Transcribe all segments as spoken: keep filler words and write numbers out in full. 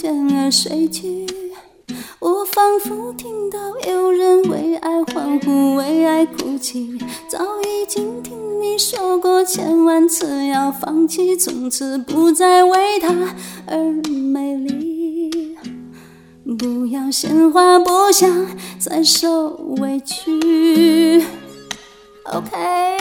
渐而睡去。我仿佛听到有人为爱欢呼，为爱哭泣，早已经听你说过千万次要放弃，从此不再为他而美丽。不要鲜花，不想再受委屈。 OK，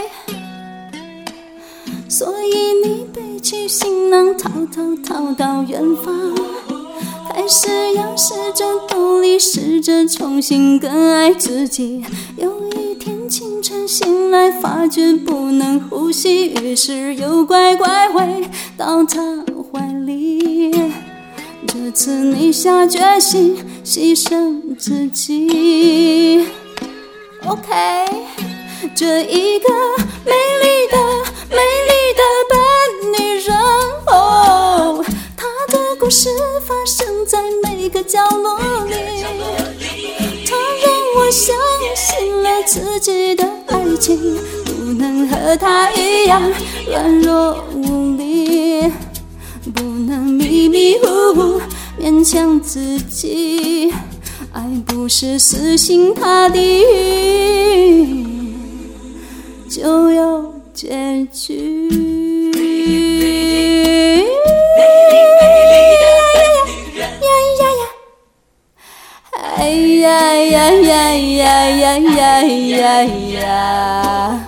所以你背起行囊，逃逃逃到远方，开始要试着独立，试着重新更爱自己。有一天清晨醒来，发觉不能呼吸，于是又乖乖回到他怀里。这次你下决心牺牲自己。 OK， 这一个美丽的美丽的笨女人，哦，她的故事发生在每个角落里，她让我相信了自己的爱情，不能和她一样软弱无力，不能迷迷糊糊勉强自己，爱不是死心塌地就有结局。哎呀呀呀呀呀呀呀呀！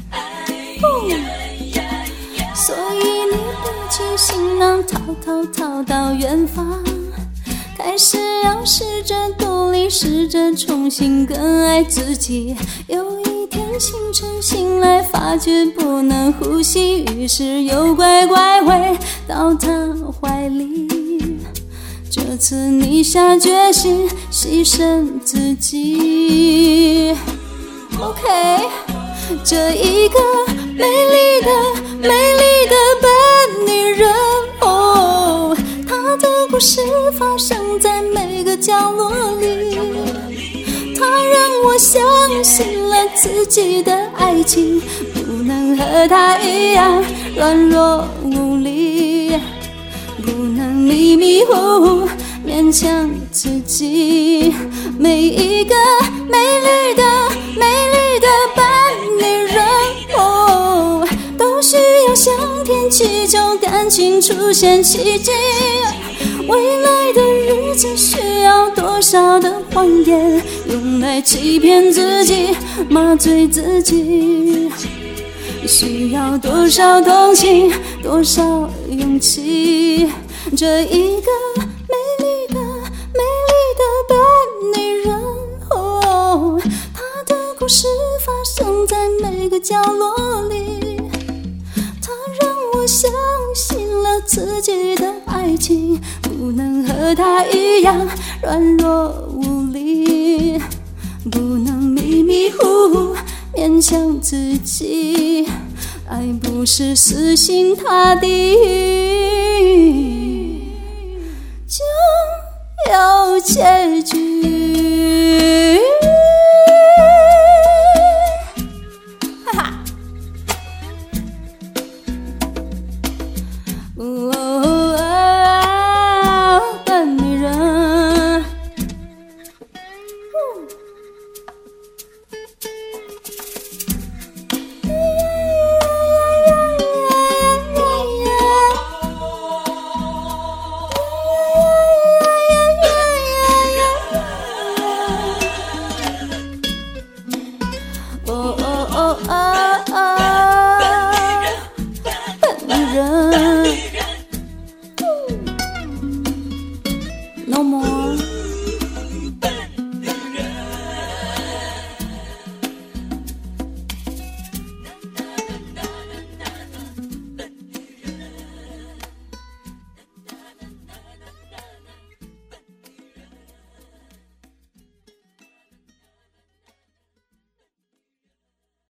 所以你背起行囊，逃逃逃到远方，开始要试着独立，试着重新更爱自己。有一天清晨醒来，发觉不能呼吸，于是又乖乖回到他怀里。这次你下决心牺牲自己。 OK， 这一个美丽的美丽的笨女人，哦，她的故事发生在每个角落里，她让我相信了自己的爱情，不能和她一样软弱无力，不能迷迷糊糊勉强自己。每一个美丽的美丽的笨女人，哦，都需要向天祈求感情出现奇迹。未来的日子需要多少的谎言，用来欺骗自己，麻醉自己。需要多少同情，多少勇气。这一个美丽的美丽的笨女人，哦，她的故事发生在每个角落里，她让我相信了自己的爱情，不能和她一样软弱无力，不能迷迷糊糊勉强自己，爱不是死心塌地就有结局。